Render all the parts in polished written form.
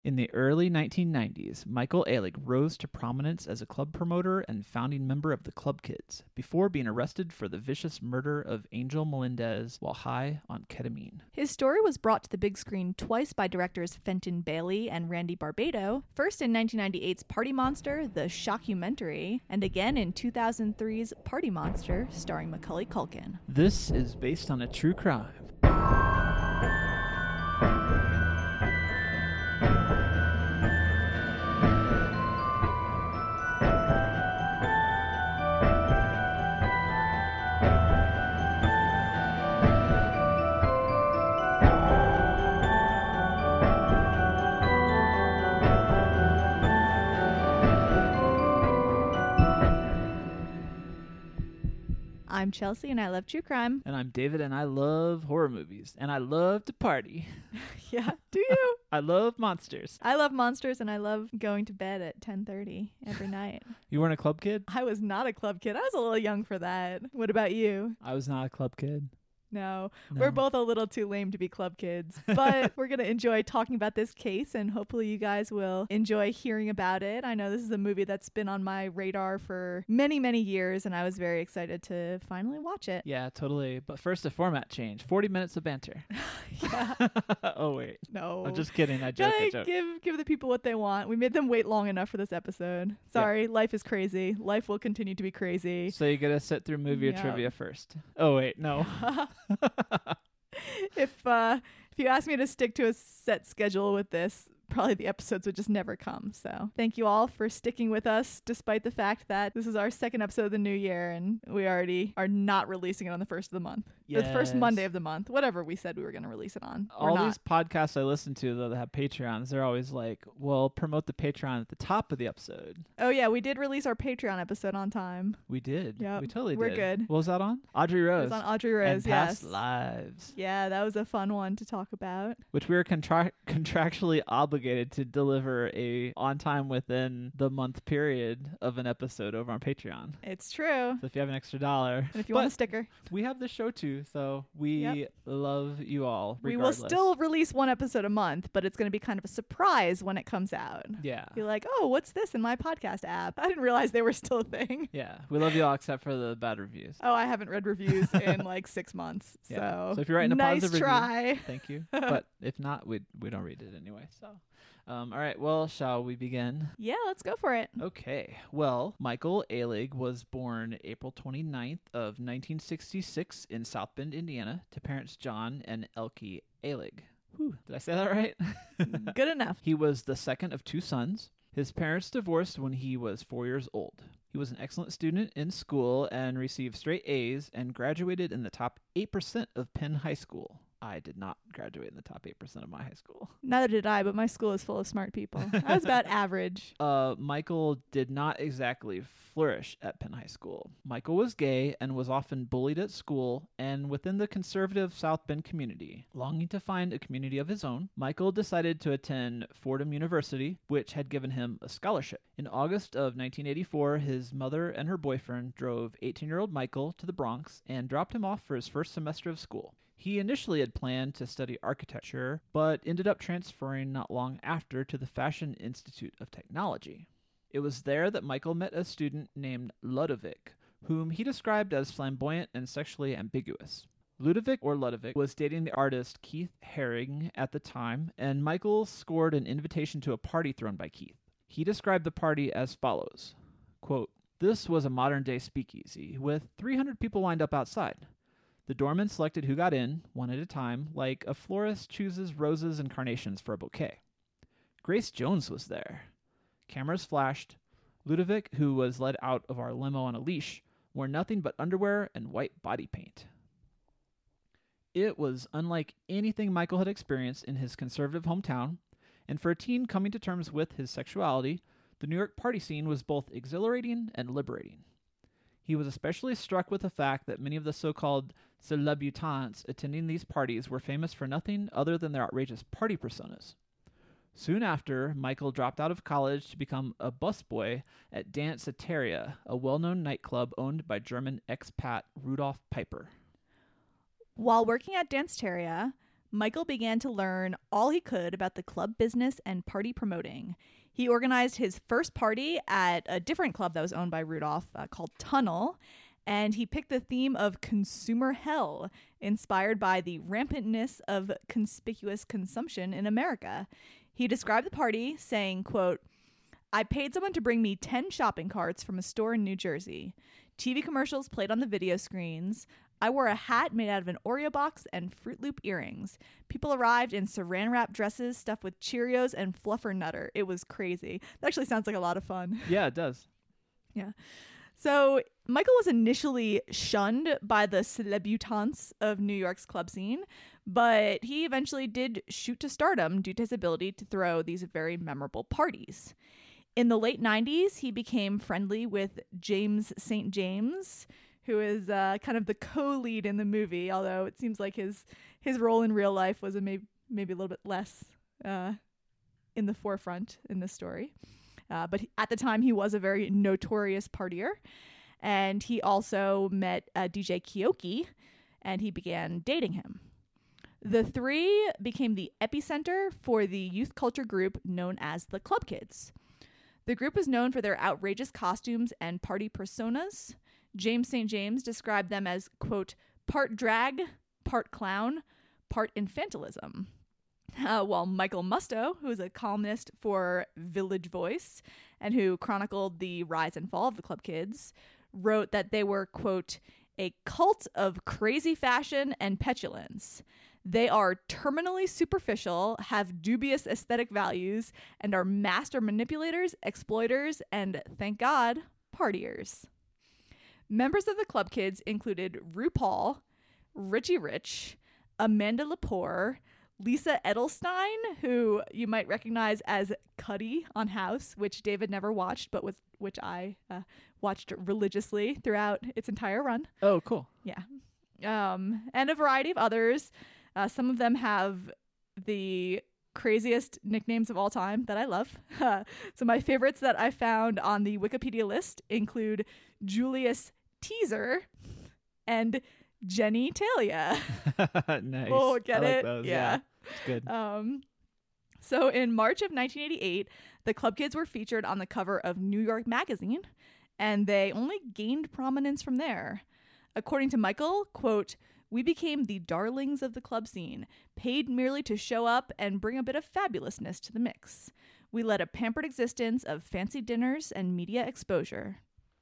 In the early 1990s, Michael Ehrlich rose to prominence as a club promoter and founding member of the Club Kids, before being arrested for the vicious murder of Angel Melendez while high on ketamine. His story was brought to the big screen twice by directors Fenton Bailey and Randy Barbado, first in 1998's Party Monster, The Shockumentary, and again in 2003's Party Monster, starring Macaulay Culkin. This is based on a true crime. I'm Chelsea and I love true crime. And I'm David and I love horror movies. And I love to party. Yeah, do you? I love monsters. I love monsters and I love going to bed at 10:30 every night. You weren't a club kid? I was not a club kid. I was a little young for that. What about you? I was not a club kid. No, we're both a little too lame to be club kids, but we're going to enjoy talking about this case and hopefully you guys will enjoy hearing about it. I know this is a movie that's been on my radar for many, many years and I was very excited to finally watch it. Yeah, totally. But first, a format change. 40 minutes of banter. Yeah. Oh, wait. No. I'm just kidding. I joke. Give the people what they want. We made them wait long enough for this episode. Sorry, Life is crazy. Life will continue to be crazy. So you got to sit through movie or trivia first. Oh, wait. No. If you ask me to stick to a set schedule with this, probably the episodes would just never come. So thank you all for sticking with us despite the fact that this is our second episode of the new year and we already are not releasing it on the first of the month. Yes. The first Monday of the month, whatever we said we were going to release it on. All these podcasts I listen to, though, that have Patreons, they're always like, well, promote the Patreon at the top of the episode. Oh, yeah. We did release our Patreon episode on time. We did. Yeah, we totally did. We're good. What was that on? Audrey Rose. It was on Audrey Rose, and Past Lives. Yeah, that was a fun one to talk about. Which we were contractually obligated to deliver a on time within the month period of an episode over on Patreon. It's true. So if you have an extra $1. And if you want a sticker. We have the show too, so we love you all regardless. We will still release one episode a month, but it's going to be kind of a surprise when it comes out. Yeah. Be like, oh, what's this in my podcast app? I didn't realize they were still a thing. Yeah. We love you all except for the bad reviews. Oh, I haven't read reviews in like 6 months. Yeah. So if you're writing a positive try. review, thank you. But if not, we don't read it anyway. So all right, well, shall we begin? Yeah, let's go for it. Okay, well, Michael Ehrlich was born April 29th of 1966 in South Bend, Indiana, to parents John and Elke Ehrlich. Whew, did I say that right? Good enough. He was the second of 2 sons. His parents divorced when he was 4 years old. He was an excellent student in school and received straight A's and graduated in the top 8% of Penn High School. I did not graduate in the top 8% of my high school. Neither did I, but my school is full of smart people. I was about average. Michael did not exactly flourish at Penn High School. Michael was gay and was often bullied at school and within the conservative South Bend community. Longing to find a community of his own, Michael decided to attend Fordham University, which had given him a scholarship. In August of 1984, his mother and her boyfriend drove 18-year-old Michael to the Bronx and dropped him off for his first semester of school. He initially had planned to study architecture, but ended up transferring not long after to the Fashion Institute of Technology. It was there that Michael met a student named Ludovic, whom he described as flamboyant and sexually ambiguous. Ludovic was dating the artist Keith Haring at the time, and Michael scored an invitation to a party thrown by Keith. He described the party as follows, quote, "This was a modern-day speakeasy, with 300 people lined up outside. The doorman selected who got in, one at a time, like a florist chooses roses and carnations for a bouquet. Grace Jones was there. Cameras flashed. Ludovic, who was led out of our limo on a leash, wore nothing but underwear and white body paint. It was unlike anything Michael had experienced in his conservative hometown, and for a teen coming to terms with his sexuality, the New York party scene was both exhilarating and liberating. He was especially struck with the fact that many of the so-called celebutantes attending these parties were famous for nothing other than their outrageous party personas. Soon after, Michael dropped out of college to become a busboy at Danceteria, a well-known nightclub owned by German expat Rudolf Piper. While working at Danceteria, Michael began to learn all he could about the club business and party promoting. He organized his first party at a different club that was owned by Rudolph called Tunnel, and he picked the theme of consumer hell, inspired by the rampantness of conspicuous consumption in America. He described the party saying, quote, "I paid someone to bring me 10 shopping carts from a store in New Jersey. TV commercials played on the video screens. I wore a hat made out of an Oreo box and Fruit Loop earrings. People arrived in saran wrap dresses stuffed with Cheerios and Fluffer Nutter. It was crazy." That actually sounds like a lot of fun. Yeah, it does. Yeah. So Michael was initially shunned by the celebutantes of New York's club scene, but he eventually did shoot to stardom due to his ability to throw these very memorable parties. In the late 90s, he became friendly with James St. James, who is kind of the co-lead in the movie, although it seems like his role in real life was maybe a little bit less in the forefront in this story. But at the time, he was a very notorious partier. And he also met DJ Keoki, and he began dating him. The three became the epicenter for the youth culture group known as the Club Kids. The group is known for their outrageous costumes and party personas. James St. James described them as, quote, part drag, part clown, part infantilism. While Michael Musto, who is a columnist for Village Voice and who chronicled the rise and fall of the Club Kids, wrote that they were, quote, a cult of crazy fashion and petulance. They are terminally superficial, have dubious aesthetic values, and are master manipulators, exploiters, and, thank God, partiers. Members of the Club Kids included RuPaul, Richie Rich, Amanda Lepore, Lisa Edelstein, who you might recognize as Cuddy on House, which David never watched, but which I watched religiously throughout its entire run. Oh, cool. Yeah. And a variety of others. Some of them have the craziest nicknames of all time that I love. So my favorites that I found on the Wikipedia list include Julius Teaser and Jenny Talia. Nice. Oh, get I like it? those. Yeah. It's good. So in March of 1988, the Club Kids were featured on the cover of New York Magazine, and they only gained prominence from there. According to Michael, quote, "We became the darlings of the club scene, paid merely to show up and bring a bit of fabulousness to the mix. We led a pampered existence of fancy dinners and media exposure."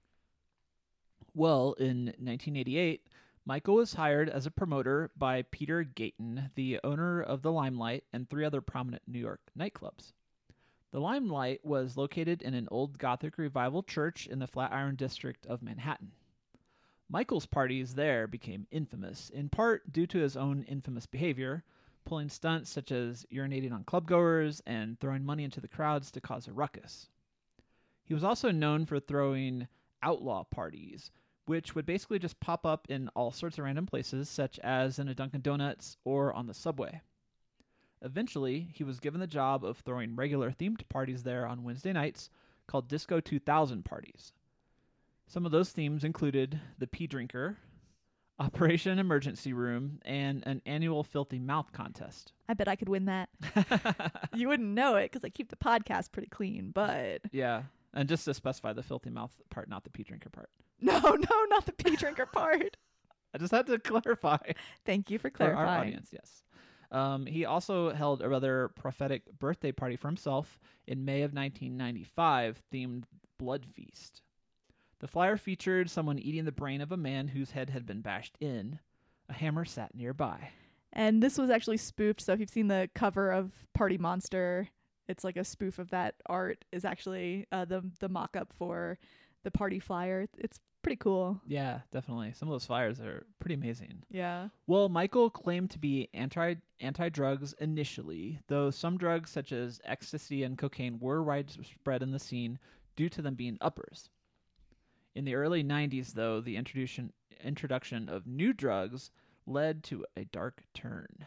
Well, in 1988, Michael was hired as a promoter by Peter Gayton, the owner of the Limelight and 3 other prominent New York nightclubs. The Limelight was located in an old Gothic revival church in the Flatiron district of Manhattan. Michael's parties there became infamous, in part due to his own infamous behavior, pulling stunts such as urinating on clubgoers and throwing money into the crowds to cause a ruckus. He was also known for throwing outlaw parties, which would basically just pop up in all sorts of random places, such as in a Dunkin' Donuts or on the subway. Eventually, he was given the job of throwing regular themed parties there on Wednesday nights called Disco 2000 parties. Some of those themes included the Pea Drinker, Operation Emergency Room, and an annual Filthy Mouth contest. I bet I could win that. You wouldn't know it because I keep the podcast pretty clean, but... Yeah, and just to specify, the Filthy Mouth part, not the Pea Drinker part. No, not the Pea Drinker part. I just had to clarify. Thank you for For clarifying. our audience, yes. He also held a rather prophetic birthday party for himself in May of 1995, themed Blood Feast. The flyer featured someone eating the brain of a man whose head had been bashed in. A hammer sat nearby. And this was actually spoofed, so if you've seen the cover of Party Monster, it's like a spoof of that art is actually the mock-up for the party flyer. It's pretty cool. Yeah, definitely. Some of those flyers are pretty amazing. Yeah. Well, Michael claimed to be anti-drugs initially, though some drugs such as ecstasy and cocaine were widespread in the scene due to them being uppers. In the early 90s, though, the introduction of new drugs led to a dark turn.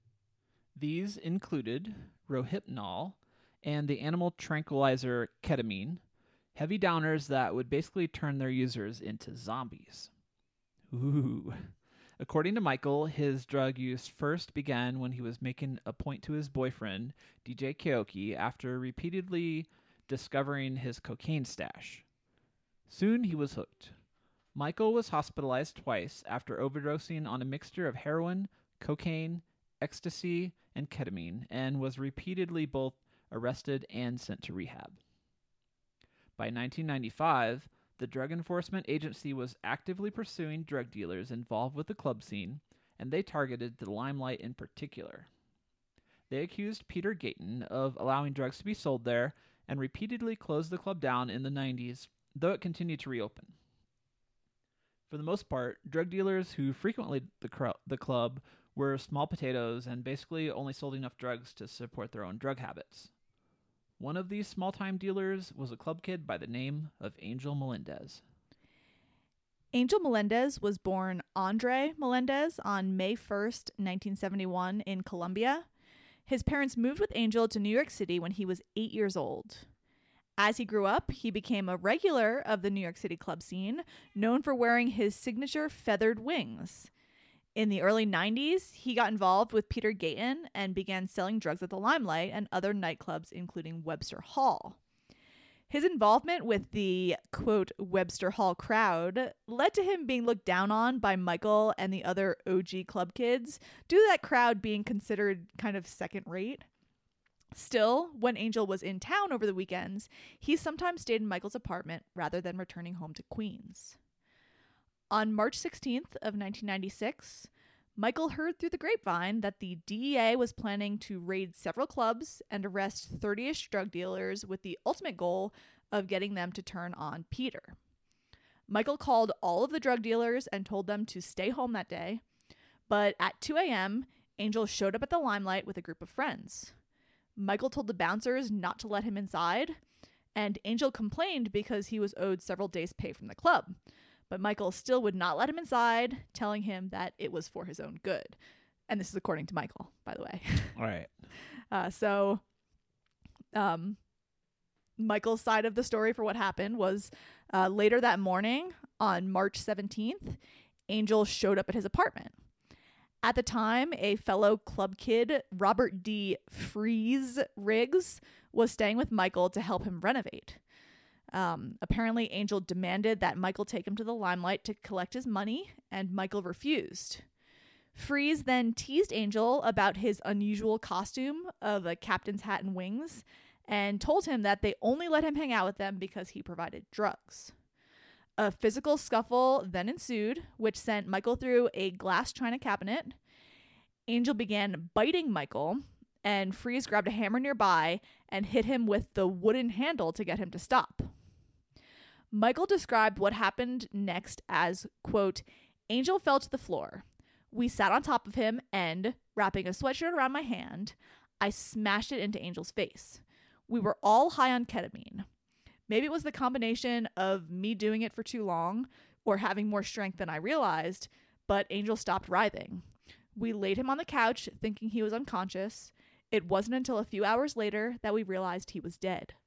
These included Rohypnol and the animal tranquilizer ketamine, heavy downers that would basically turn their users into zombies. Ooh. According to Michael, his drug use first began when he was making a point to his boyfriend, DJ Keoki, after repeatedly discovering his cocaine stash. Soon he was hooked. Michael was hospitalized twice after overdosing on a mixture of heroin, cocaine, ecstasy, and ketamine, and was repeatedly both arrested and sent to rehab. By 1995, the Drug Enforcement Agency was actively pursuing drug dealers involved with the club scene, and they targeted the Limelight in particular. They accused Peter Gayton of allowing drugs to be sold there and repeatedly closed the club down in the 90s, though it continued to reopen. For the most part, drug dealers who frequented the club were small potatoes and basically only sold enough drugs to support their own drug habits. One of these small-time dealers was a club kid by the name of Angel Melendez. Angel Melendez was born Andre Melendez on May 1st, 1971 in Colombia. His parents moved with Angel to New York City when he was 8 years old. As he grew up, he became a regular of the New York City club scene, known for wearing his signature feathered wings. In the early 90s, he got involved with Peter Gayton and began selling drugs at the Limelight and other nightclubs, including Webster Hall. His involvement with the, quote, Webster Hall crowd led to him being looked down on by Michael and the other OG club kids, due to that crowd being considered kind of second rate. Still, when Angel was in town over the weekends, he sometimes stayed in Michael's apartment rather than returning home to Queens. On March 16th of 1996, Michael heard through the grapevine that the DEA was planning to raid several clubs and arrest 30-ish drug dealers with the ultimate goal of getting them to turn on Peter. Michael called all of the drug dealers and told them to stay home that day, but at 2 a.m., Angel showed up at the Limelight with a group of friends. Michael told the bouncers not to let him inside, and Angel complained because he was owed several days' pay from the club. But Michael still would not let him inside, telling him that it was for his own good. And this is according to Michael, by the way. All right. Michael's side of the story for what happened was later that morning, on March 17th, Angel showed up at his apartment. At the time, a fellow club kid, Robert D. Freeze Riggs, was staying with Michael to help him renovate. Apparently, Angel demanded that Michael take him to the Limelight to collect his money, and Michael refused. Freeze then teased Angel about his unusual costume of a captain's hat and wings, and told him that they only let him hang out with them because he provided drugs. A physical scuffle then ensued, which sent Michael through a glass china cabinet. Angel began biting Michael, and Freeze grabbed a hammer nearby and hit him with the wooden handle to get him to stop. Michael described what happened next as, quote, Angel fell to the floor. We sat on top of him and, wrapping a sweatshirt around my hand, I smashed it into Angel's face. We were all high on ketamine. Maybe it was the combination of me doing it for too long or having more strength than I realized, but Angel stopped writhing. We laid him on the couch thinking he was unconscious. It wasn't until a few hours later that we realized he was dead.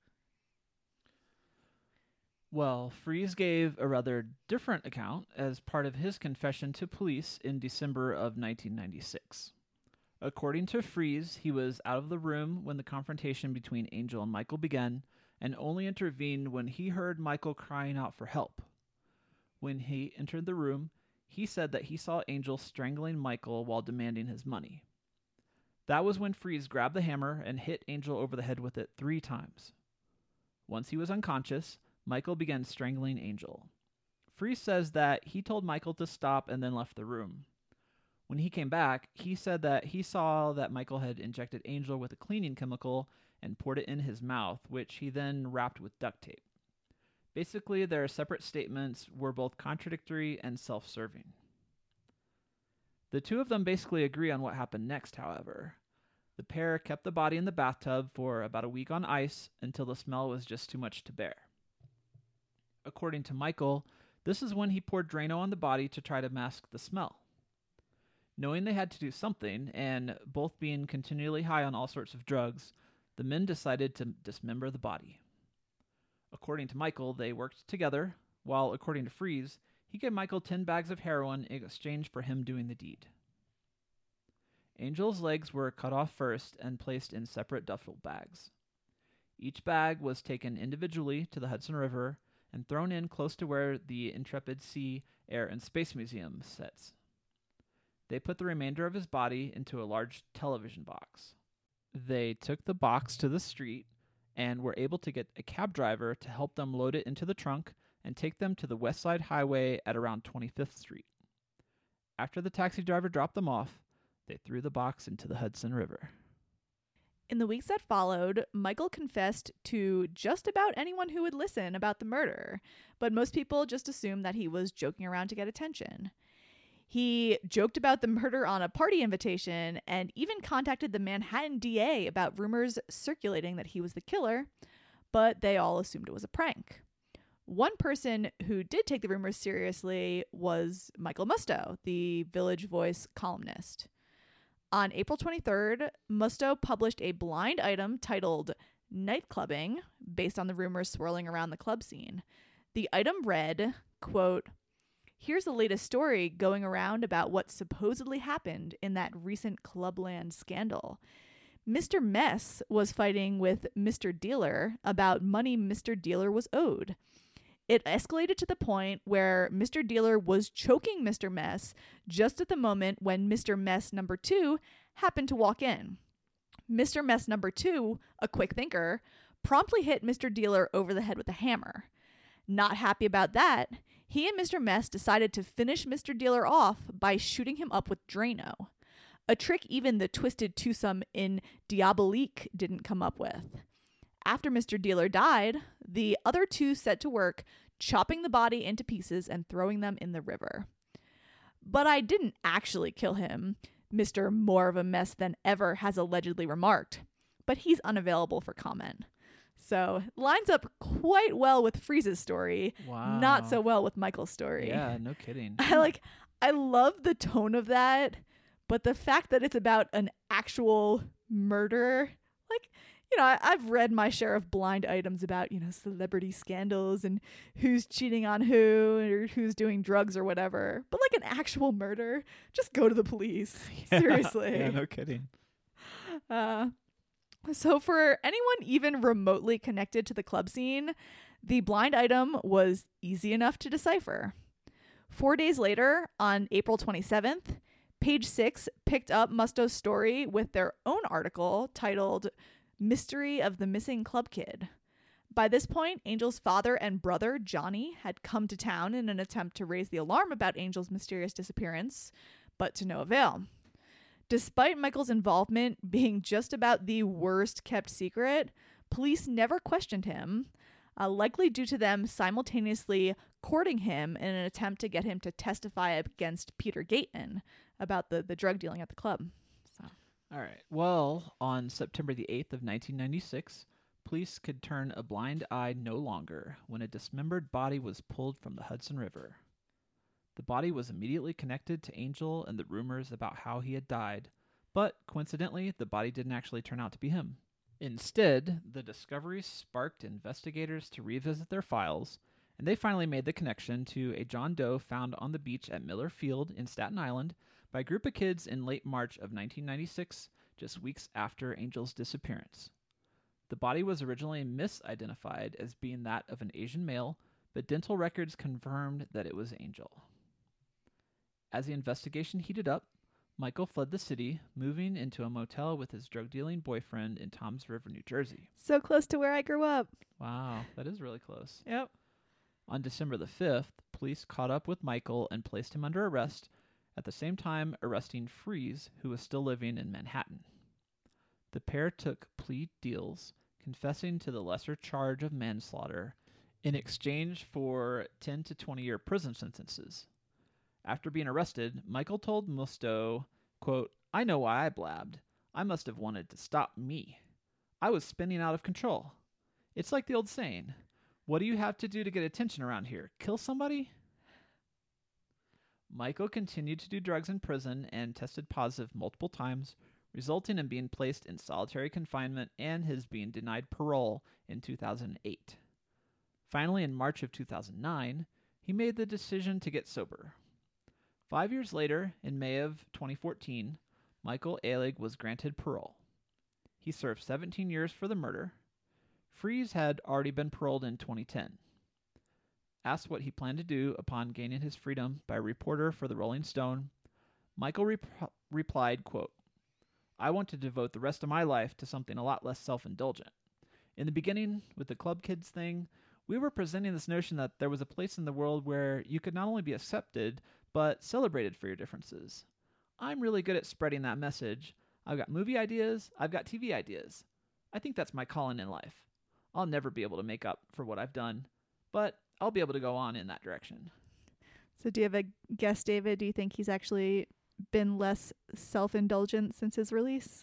Well, Freeze gave a rather different account as part of his confession to police in December of 1996. According to Freeze, he was out of the room when the confrontation between Angel and Michael began, and only intervened when he heard Michael crying out for help. When he entered the room, he said that he saw Angel strangling Michael while demanding his money. That was when Freeze grabbed the hammer and hit Angel over the head with it 3 times. Once he was unconscious, Michael began strangling Angel. Freeze says that he told Michael to stop and then left the room. When he came back, he said that he saw that Michael had injected Angel with a cleaning chemical and poured it in his mouth, which he then wrapped with duct tape. Basically, their separate statements were both contradictory and self-serving. The two of them basically agree on what happened next, however. The pair kept the body in the bathtub for about a week on ice until the smell was just too much to bear. According to Michael, this is when he poured Drano on the body to try to mask the smell. Knowing they had to do something, and both being continually high on all sorts of drugs, the men decided to dismember the body. According to Michael, they worked together, while according to Freeze, He gave Michael 10 bags of heroin in exchange for him doing the deed. Angel's legs were cut off first and placed in separate duffel bags. Each bag was taken individually to the Hudson River and thrown in close to where the Intrepid Sea, Air, and Space Museum sits. They put the remainder of his body into a large television box. They took the box to the street and were able to get a cab driver to help them load it into the trunk and take them to the West Side Highway at around 25th Street. After the taxi driver dropped them off, they threw the box into the Hudson River. In the weeks that followed, Michael confessed to just about anyone who would listen about the murder, but most people just assumed that he was joking around to get attention. He joked about the murder on a party invitation and even contacted the Manhattan DA about rumors circulating that he was the killer, but they all assumed it was a prank. One person who did take the rumors seriously was Michael Musto, the Village Voice columnist. On April 23rd, Musto published a blind item titled Nightclubbing, based on the rumors swirling around the club scene. The item read, quote, "Here's the latest story going around about what supposedly happened in that recent Clubland scandal. Mr. Mess was fighting with Mr. Dealer about money Mr. Dealer was owed. It escalated to the point where Mr. Dealer was choking Mr. Mess just at the moment when Mr. Mess number 2 happened to walk in. Mr. Mess number 2, a quick thinker, promptly hit Mr. Dealer over the head with a hammer. Not happy about that, he and Mr. Mess decided to finish Mr. Dealer off by shooting him up with Drano, a trick even the twisted twosome in Diabolique didn't come up with. After Mr. Dealer died, the other two set to work chopping the body into pieces and throwing them in the river. But I didn't actually kill him, Mr. More of a Mess Than Ever has allegedly remarked, but he's unavailable for comment. So lines up quite well with Freeze's story, Wow. not so well with Michael's story. Yeah, no kidding. I love the tone of that, but the fact that it's about an actual murder, I've read my share of blind items about, celebrity scandals and who's cheating on who or who's doing drugs or whatever. But an actual murder, just go to the police. Seriously. Yeah, no kidding. So for anyone even remotely connected to the club scene, the blind item was easy enough to decipher. 4 days later, on April 27th, Page 6 picked up Musto's story with their own article titled Mystery of the Missing Club Kid. By this point, Angel's father and brother, Johnny, had come to town in an attempt to raise the alarm about Angel's mysterious disappearance, but to no avail. Despite Michael's involvement being just about the worst kept secret, police never questioned him, likely due to them simultaneously courting him in an attempt to get him to testify against Peter Gaten about the drug dealing at the club. All right. Well, on September the 8th of 1996, police could turn a blind eye no longer when a dismembered body was pulled from the Hudson River. The body was immediately connected to Angel and the rumors about how he had died, but coincidentally, the body didn't actually turn out to be him. Instead, the discovery sparked investigators to revisit their files, and they finally made the connection to a John Doe found on the beach at Miller Field in Staten Island by a group of kids in late March of 1996, just weeks after Angel's disappearance. The body was originally misidentified as being that of an Asian male, but dental records confirmed that it was Angel. As the investigation heated up, Michael fled the city, moving into a motel with his drug-dealing boyfriend in Toms River, New Jersey. So close to where I grew up. Wow, that is really close. Yep. On December the 5th, police caught up with Michael and placed him under arrest, at the same time arresting Freeze, who was still living in Manhattan. The pair took plea deals, confessing to the lesser charge of manslaughter in exchange for 10 to 20-year prison sentences. After being arrested, Michael told Musto, quote, "I know why I blabbed. I must have wanted to stop me. I was spinning out of control. It's like the old saying, what do you have to do to get attention around here? Kill somebody?" Michael continued to do drugs in prison and tested positive multiple times, resulting in being placed in solitary confinement and his being denied parole in 2008. Finally, in March of 2009, he made the decision to get sober. 5 years later, in May of 2014, Michael Alig was granted parole. He served 17 years for the murder. Freeze had already been paroled in 2010. Asked what he planned to do upon gaining his freedom by a reporter for the Rolling Stone, Michael replied, quote, "I want to devote the rest of my life to something a lot less self-indulgent. In the beginning, with the club kids thing, we were presenting this notion that there was a place in the world where you could not only be accepted, but celebrated for your differences. I'm really good at spreading that message. I've got movie ideas, I've got TV ideas. I think that's my calling in life. I'll never be able to make up for what I've done, but I'll be able to go on in that direction." So do you have a guess, David? Do you think he's actually been less self-indulgent since his release?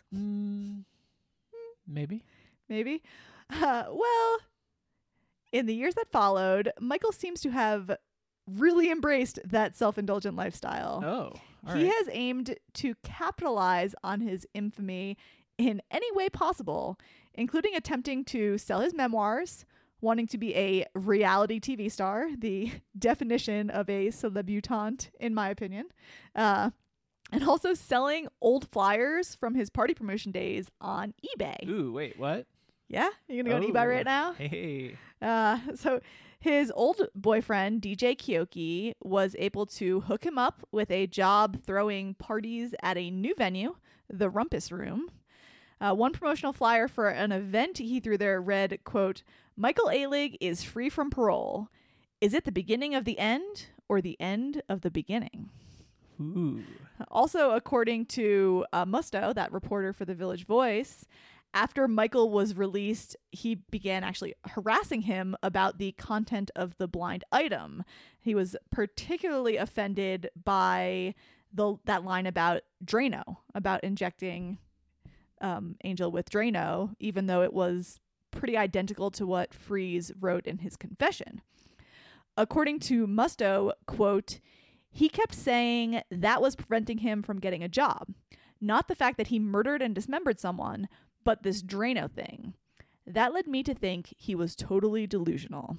Maybe. Maybe. Well, in the years that followed, Michael seems to have really embraced that self-indulgent lifestyle. Oh, all He right. has aimed to capitalize on his infamy in any way possible, including attempting to sell his memoirs, wanting to be a reality TV star, the definition of a celebutante, in my opinion, and also selling old flyers from his party promotion days on eBay. Ooh, wait, what? Yeah? You're going to go on eBay right now? Hey. So his old boyfriend, DJ Kyoki, was able to hook him up with a job throwing parties at a new venue, the Rumpus Room. One promotional flyer for an event he threw there read, quote, "Michael Alig is free from parole. Is it the beginning of the end or the end of the beginning?" Ooh. Also, according to Musto, that reporter for the Village Voice, after Michael was released, he began actually harassing him about the content of the blind item. He was particularly offended by that line about Drano, about injecting Angel with Drano, even though it was pretty identical to what Freeze wrote in his confession. According to Musto, quote, "He kept saying that was preventing him from getting a job. Not the fact that he murdered and dismembered someone, but this Drano thing. That led me to think he was totally delusional."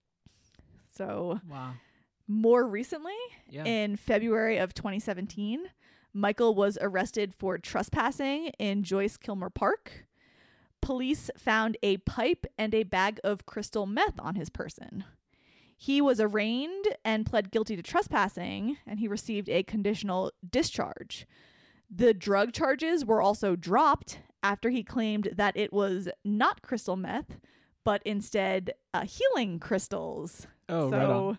So, Wow. more recently, Yeah. in February of 2017, Michael was arrested for trespassing in Joyce Kilmer Park. Police found a pipe and a bag of crystal meth on his person. He was arraigned and pled guilty to trespassing, and he received a conditional discharge. The drug charges were also dropped after he claimed that it was not crystal meth, but instead healing crystals. Oh, so right on.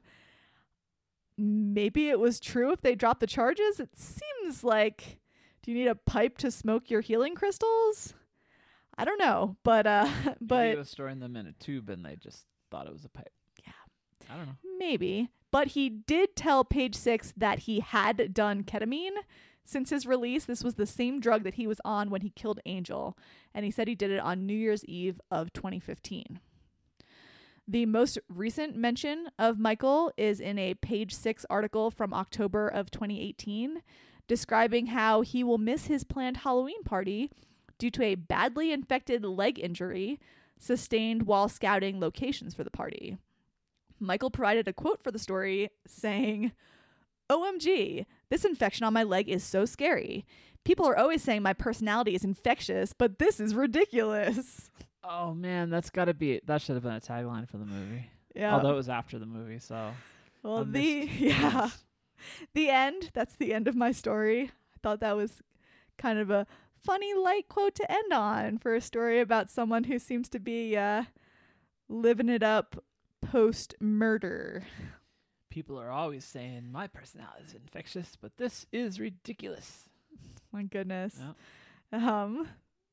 maybe it was true if they dropped the charges. It seems like, do you need a pipe to smoke your healing crystals? I don't know, but Maybe he was storing them in a tube and they just thought it was a pipe. Yeah. I don't know. maybe. But he did tell Page Six that he had done ketamine since his release. This was the same drug that he was on when he killed Angel, and he said he did it on New Year's Eve of 2015. The most recent mention of Michael is in a Page Six article from October of 2018, describing how he will miss his planned Halloween party due to a badly infected leg injury sustained while scouting locations for the party. Michael provided a quote for the story saying, "OMG, this infection on my leg is so scary. People are always saying my personality is infectious, but this is ridiculous." Oh man, that should have been a tagline for the movie. Yeah. Although it was after the movie, so Well, a the end. That's the end of my story. I thought that was kind of a funny, light quote to end on for a story about someone who seems to be living it up post-murder. People are always saying my personality is infectious, but this is ridiculous. My goodness. Yep.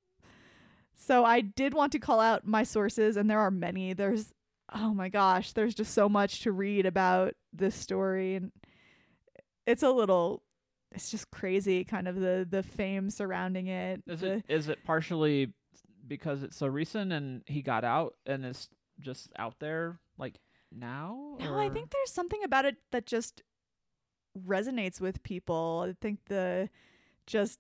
So I did want to call out my sources, and there are many. Oh my gosh, there's just so much to read about this story, and it's just crazy, kind of the fame surrounding it. Is it partially because it's so recent and he got out and it's just out there like now? No, I think there's something about it that just resonates with people. I think the just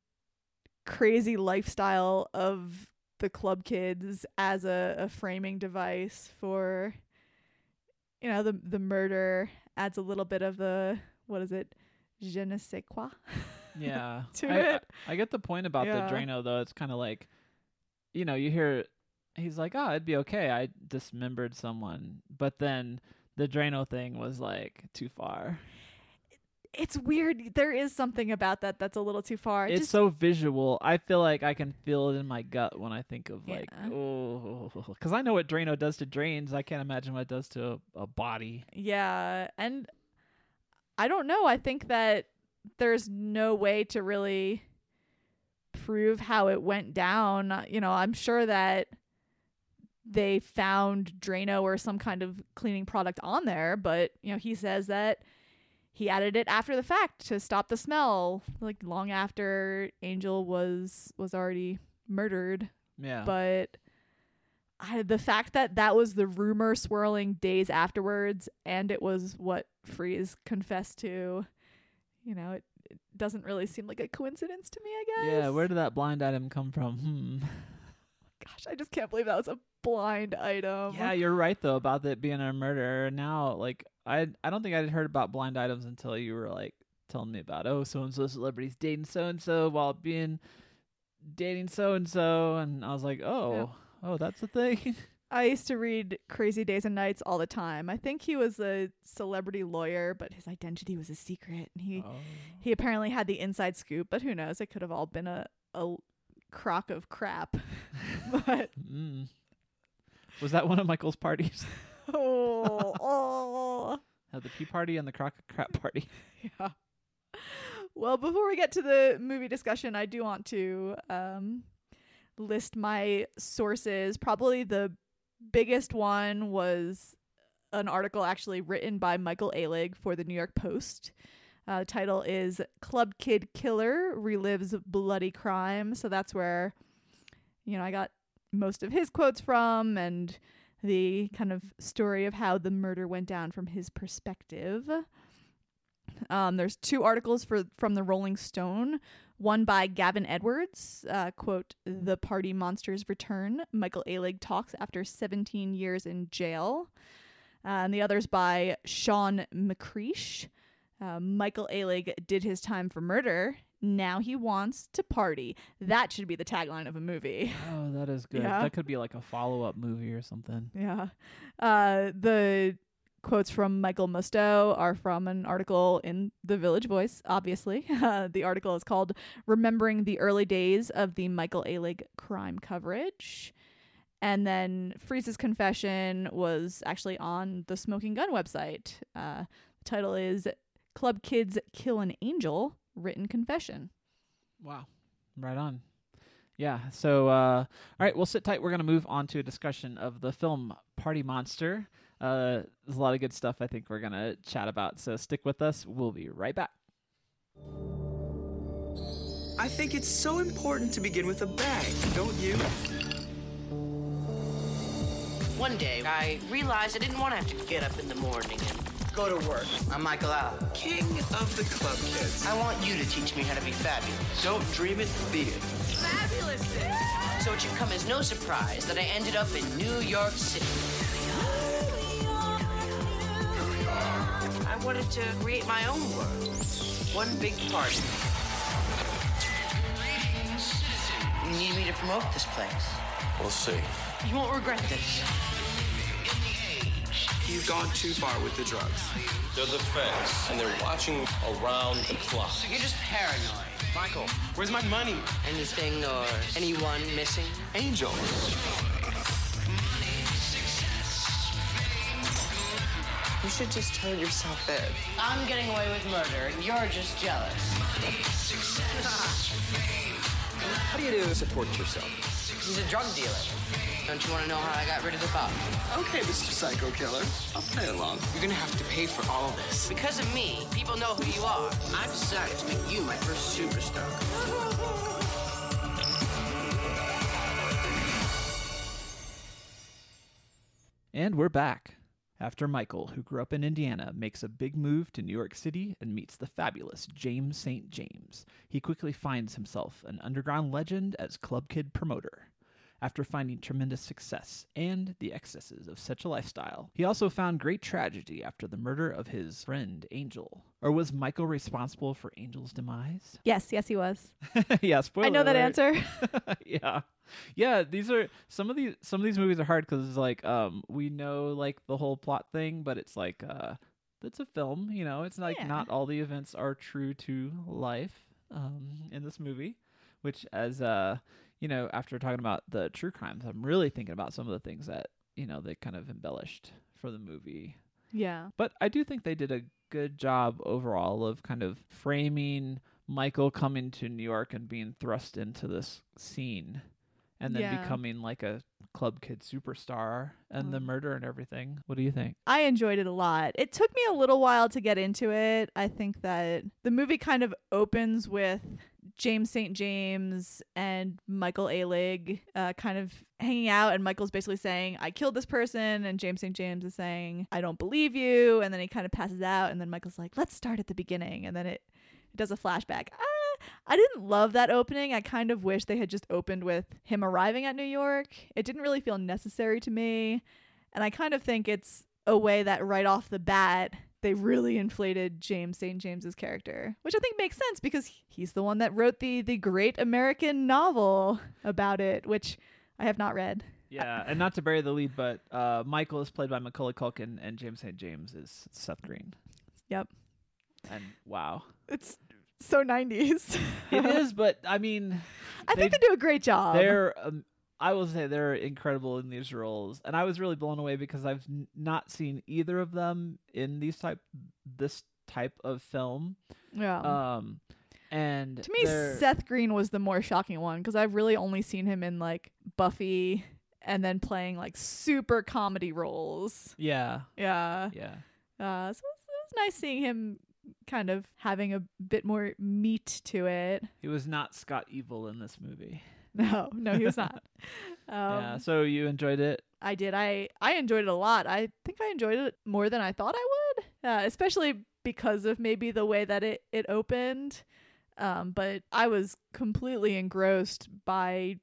crazy lifestyle of the club kids as a framing device for you know, the murder adds a little bit of the, what is it, je ne sais quoi Yeah. to I it. I get the point about Yeah. the Drano, though. It's kind of like, you know, you hear he's like, oh, it'd be okay. I dismembered someone. But then the Drano thing was like too far. It's weird. There is something about that that's a little too far. It's Just, so visual. I feel like I can feel it in my gut when I think of like, Yeah. oh, because I know what Drano does to drains. I can't imagine what it does to a body. yeah. And I don't know. I think that there's no way to really prove how it went down. You know, I'm sure that they found Drano or some kind of cleaning product on there, but, you know, he says that he added it after the fact to stop the smell, like long after Angel was already murdered. Yeah. But the fact that that was the rumor swirling days afterwards, and it was what Freeze confessed to, you know, it doesn't really seem like a coincidence to me, I guess. Yeah, where did that blind item come from? Gosh, I just can't believe that was a blind item. Yeah, you're right though about it being a murder. Now, like I don't think I'd heard about blind items until you were like telling me about, oh, so and so celebrity's dating so and so while being dating so and so, and I was like, oh, that's the thing. I used to read Crazy Days and Nights all the time. I think he was a celebrity lawyer, but his identity was a secret, and he apparently had the inside scoop. But who knows? It could have all been a crock of crap. But was that one of Michael's parties? oh, Had the pee party and the crock of crap party. yeah. Well, before we get to the movie discussion, I do want to list my sources. Probably the biggest one was an article actually written by Michael Alig for the New York Post. The title is Club Kid Killer Relives Bloody Crime. So that's where, you know, I got most of his quotes from, and the kind of story of how the murder went down from his perspective. There's two articles from the Rolling Stone. One by Gavin Edwards, quote, "The Party Monsters Return. Michael Alig talks after 17 years in jail." And the other's by Sean McCreesh. Michael Alig did his time for murder. Now he wants to party. That should be the tagline of a movie. Oh, that is good. Yeah. That could be like a follow-up movie or something. Yeah. The quotes from Michael Musto are from an article in The Village Voice, obviously. The article is called Remembering the Early Days of the Michael Alig Crime Coverage. And then Freeze's confession was actually on the Smoking Gun website. The title is Club Kids Kill an Angel, Written Confession. Wow. Right on. Yeah. So, all right, we'll sit tight. We're going to move on to a discussion of the film Party Monster. There's a lot of good stuff I think we're going to chat about. So stick with us. We'll be right back. I think it's so important to begin with a bang, don't you? One day, I realized I didn't want to have to get up in the morning and go to work. I'm Michael Allen. King of the club kids. I want you to teach me how to be fabulous. Don't dream it, be it. Fabulous! So it should come as no surprise that I ended up in New York City. I wanted to create my own world. One big party. You need me to promote this place. We'll see. You won't regret this. You've gone too far with the drugs. They're the feds, and they're watching around the clock. You're just paranoid. Michael, where's my money? Anything or anyone missing? Angel. You should just turn yourself in. I'm getting away with murder, and you're just jealous. How do you do to support yourself? He's a drug dealer. Don't you want to know how I got rid of the cop? Okay, Mr. Psycho Killer. I'll play along. You're gonna have to pay for all of this. Because of me, people know who you are. I've decided to make you my first superstar. And we're back. After Michael, who grew up in Indiana, makes a big move to New York City and meets the fabulous James St. James, he quickly finds himself an underground legend as Club Kid promoter. after finding tremendous success and the excesses of such a lifestyle. He also found great tragedy after the murder of his friend Angel. Or was Michael responsible for Angel's demise? Yes, he was. Yeah, spoiler I know that alert. answer. Yeah. These are some of these movies are hard because it's like we know like the whole plot thing, but it's like it's a film. You know, it's like Yeah. not all the events are true to life in this movie. Which, as after talking about the true crimes, I'm really thinking about some of the things that they kind of embellished for the movie. Yeah. But I do think they did a good job overall of kind of framing Michael coming to New York and being thrust into this scene and then Yeah. becoming like a club kid superstar and the murder and everything. What do you think? I enjoyed it a lot. It took me a little while to get into it. I think that the movie kind of opens with James St. James and Michael Alig kind of hanging out, and Michael's basically saying, I killed this person, and James St. James is saying, I don't believe you, and then he kind of passes out, and then Michael's like, let's start at the beginning, and then it does a flashback. I didn't love that opening. I kind of wish they had just opened with him arriving at New York. It didn't really feel necessary to me, and I kind of think it's a way that right off the bat they really inflated James St. James's character, which I think makes sense because he's the one that wrote the great American novel about it, which I have not read. Yeah, and not to bury the lead, but Michael is played by Macaulay Culkin and James St. James is Seth Green. Yep. And wow. It's so 90s. It is, but I mean, I think they do a great job. They're I will say they're incredible in these roles, and I was really blown away because I've not seen either of them in this type of film. Yeah. And to me, Seth Green was the more shocking one because I've really only seen him in like Buffy and then playing like super comedy roles. Yeah. Yeah. Yeah. So it was nice seeing him kind of having a bit more meat to it. He was not Scott Evil in this movie. No, he was not. Yeah. So you enjoyed it? I did. I enjoyed it a lot. I think I enjoyed it more than I thought I would, especially because of maybe the way that it opened. But I was completely engrossed by,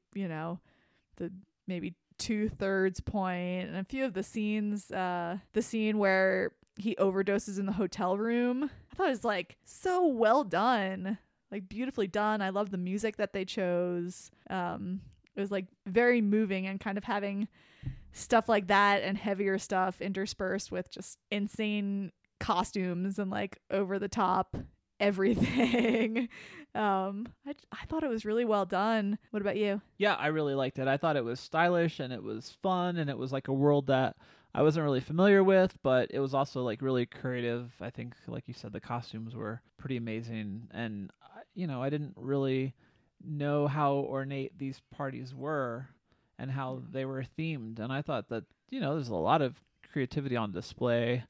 the maybe 2/3 point and a few of the scenes. The scene where he overdoses in the hotel room. I thought it was like so well done. Like beautifully done. I love the music that they chose. It was like very moving and kind of having stuff like that and heavier stuff interspersed with just insane costumes and like over the top everything. I thought it was really well done. What about you? Yeah, I really liked it. I thought it was stylish and it was fun and it was like a world that I wasn't really familiar with, but it was also like really creative. I think, like you said, the costumes were pretty amazing. And, I didn't really know how ornate these parties were and how they were themed. And I thought that, there's a lot of creativity on display.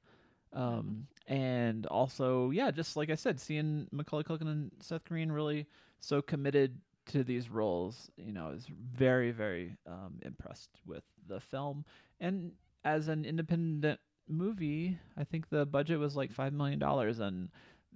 And also, yeah, just like I said, seeing Macaulay Culkin and Seth Green really so committed to these roles, I was very, very impressed with the film. And as an independent movie, I think the budget was like $5 million, and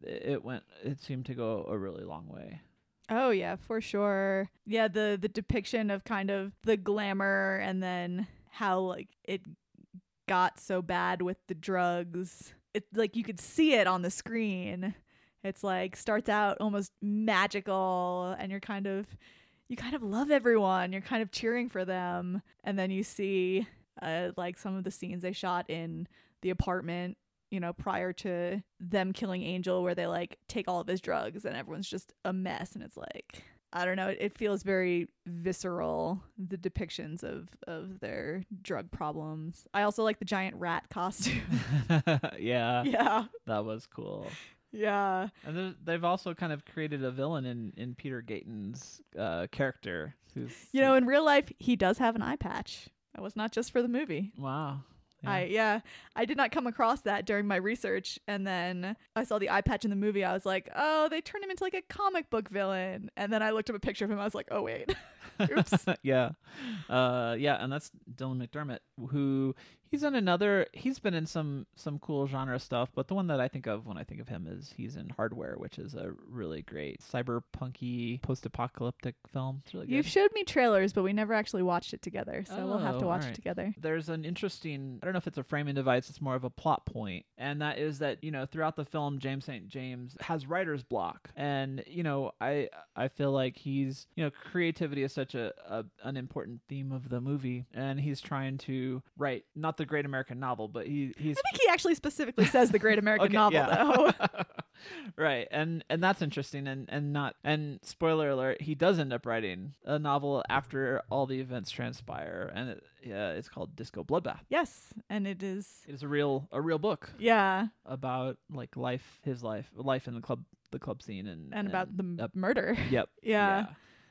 it seemed to go a really long way. Oh yeah, for sure. Yeah, the depiction of kind of the glamour and then how like it got so bad with the drugs. It like you could see it on the screen. It's like starts out almost magical and you kind of love everyone. You're kind of cheering for them, and then you see like some of the scenes they shot in the apartment, prior to them killing Angel, where they like take all of his drugs and everyone's just a mess. And it's like, I don't know, it feels very visceral, the depictions of their drug problems. I also like the giant rat costume. Yeah. That was cool. Yeah. And they've also kind of created a villain in Peter Gayton's character. Who's in real life, he does have an eye patch. That was not just for the movie. Wow. I did not come across that during my research, and then I saw the eye patch in the movie. I was like, oh, they turned him into like a comic book villain, and then I looked up a picture of him. I was like, oh wait, Oops. Yeah. And that's Dylan McDermott, who he's been in some cool genre stuff, but the one that I think of when I think of him is he's in Hardware, which is a really great cyberpunky post-apocalyptic film. It's really good. You've showed me trailers, but we never actually watched it together, so we'll have to watch it together. There's an interesting, I don't know if it's a framing device, it's more of a plot point, and that is that, throughout the film, James St. James has writer's block. And, I feel like he's, creativity is such an important theme of the movie, and he's trying to write, not the Great American Novel, but he's... I think he actually specifically says the Great American Novel, though. Right, and that's interesting, and spoiler alert, he does end up writing a novel after all the events transpire, and it's called Disco Bloodbath. Yes, and it is a real book. Yeah, about like his life in the club scene, and about the murder. Yep. Yeah.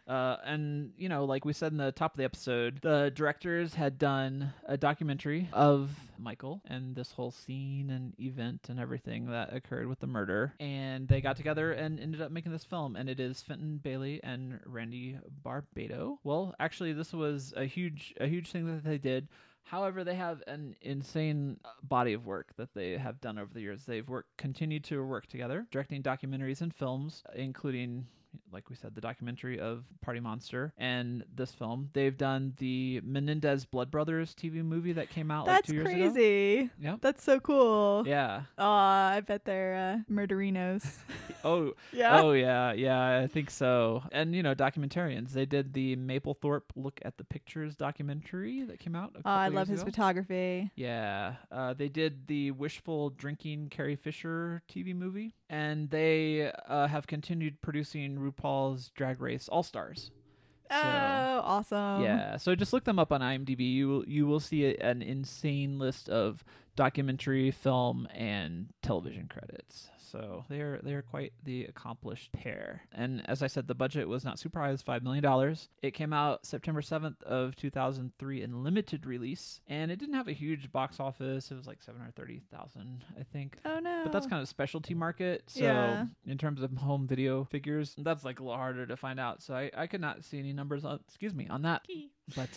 And like we said in the top of the episode, the directors had done a documentary of Michael and this whole scene and event and everything that occurred with the murder, and they got together and ended up making this film, and it is Fenton Bailey and Randy Barbato. Well, actually, this was a huge thing that they did. However, they have an insane body of work that they have done over the years. They've continued to work together, directing documentaries and films, including, like we said, the documentary of Party Monster and this film. They've done the Menendez Blood Brothers TV movie that came out like 2 years ago. That's crazy. Yep. That's so cool. Yeah. I bet they're murderinos. Oh, yeah. Oh, yeah, I think so. And, documentarians. They did the Mapplethorpe Look at the Pictures documentary that came out a couple I years love his ago. photography. Yeah. They did the Wishful Drinking Carrie Fisher TV movie, and they have continued producing RuPaul's Drag Race All-Stars. Oh, awesome. Yeah, so just look them up on IMDb. You will see an insane list of documentary, film, and television credits. So they're quite the accomplished pair. And as I said, the budget was not super high. It was $5 million. It came out September 7th of 2003 in limited release, and it didn't have a huge box office. It was like 730,000, I think. Oh no. But that's kind of specialty market. So Yeah. in terms of home video figures, that's like a little harder to find out. So I could not see any numbers on that. But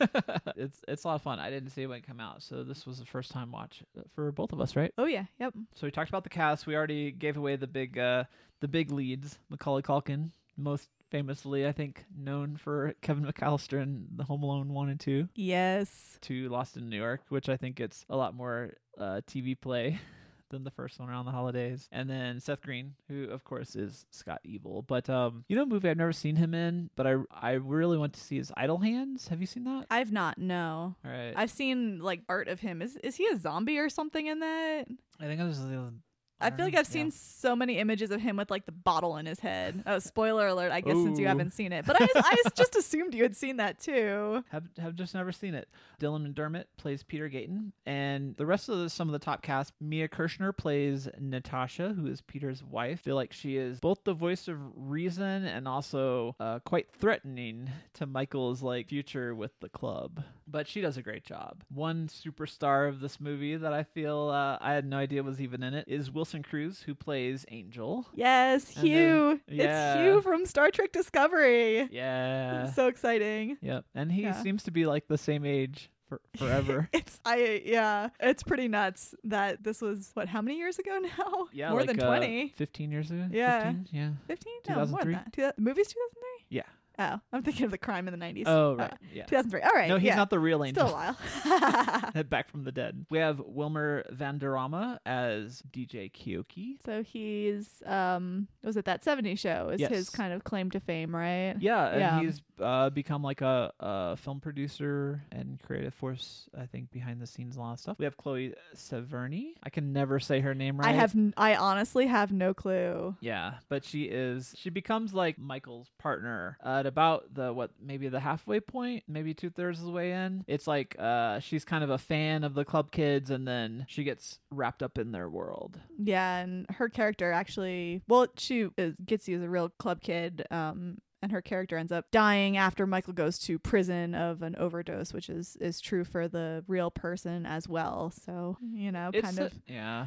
it's a lot of fun. I didn't see it when it came out, so this was the first time watch for both of us, right? Oh yeah. Yep. So we talked about the cast. We already gave away the big leads. Macaulay Culkin, most famously, I think, known for Kevin McAllister in The Home Alone 1 and 2. Yes. To Lost in New York, which I think gets a lot more TV play than the first one around the holidays. And then Seth Green, who of course is Scott Evil. But a movie I've never seen him in, but I really want to see is Idle Hands. Have you seen that? I've not, no. All right. I've seen like art of him. Is he a zombie or something in that? I think it was I feel like I've seen so many images of him with like the bottle in his head. Oh, spoiler alert, I guess, since you Ooh. haven't seen it. But I just assumed you had seen that too. Have just never seen it. Dylan McDermott plays Peter Gayton, and the rest of some of the top cast. Mia Kirshner plays Natasha, who is Peter's wife. I feel like she is both the voice of reason and also quite threatening to Michael's like future with the club. But she does a great job. One superstar of this movie that I feel I had no idea was even in it is Wilson Cruz, who plays Angel. Yes, And Hugh. then- yeah. It's Hugh from Star Trek Discovery. Yeah. It's so exciting. Yep. And he Yeah. seems to be like the same age forever. It's pretty nuts that this was how many years ago now? Yeah, more like, than 20. 15 years ago. Yeah. 15? Yeah. 15? No, more than 2003? that. The movie's 2003? Yeah. Oh, I'm thinking of The Crime in the 90s. Oh, right. Yeah. 2003. All right. No, he's yeah. not the real Angel. Still a while. Back from the dead. We have Wilmer Vanderama as DJ Kyoki. So he's was it That 70s Show is Yes. his kind of claim to fame, right? Yeah, and Yeah. he's become like a film producer and creative force, I think, behind the scenes and a lot of stuff. We have Chloe Sevigny. I can never say her name right. I honestly have no clue. Yeah, but she becomes like Michael's partner at about maybe the halfway point, maybe 2/3 of the way in. It's like she's kind of a fan of the club kids, and then she gets wrapped up in their world. Yeah, and her character actually, she gets used as a real club kid, and her character ends up dying after Michael goes to prison of an overdose, which is true for the real person as well. So, Yeah.